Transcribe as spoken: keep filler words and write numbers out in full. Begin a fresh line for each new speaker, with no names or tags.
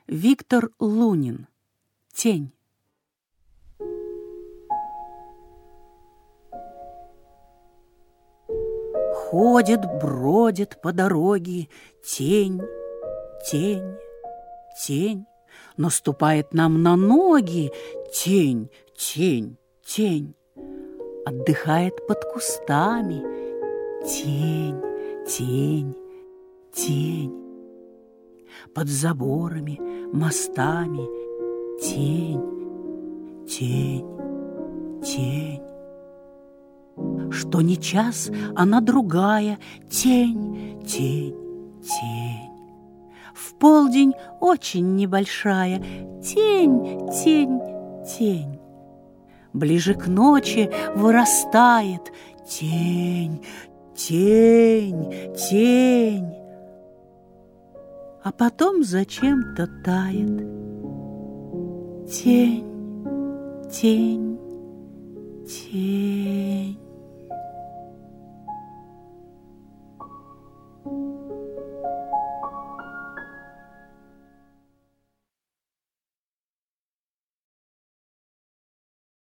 Виктор Лунин. Тень. Ходит, бродит по дороге тень, тень, тень, наступает нам на ноги тень, тень, тень, отдыхает под кустами тень, тень, тень, под заборами, мостами тень, тень, тень. Что ни час, она другая тень, тень, тень. В полдень очень небольшая тень, тень, тень. Ближе к ночи вырастает тень, тень, тень. А потом зачем-то тает тень, тень, тень.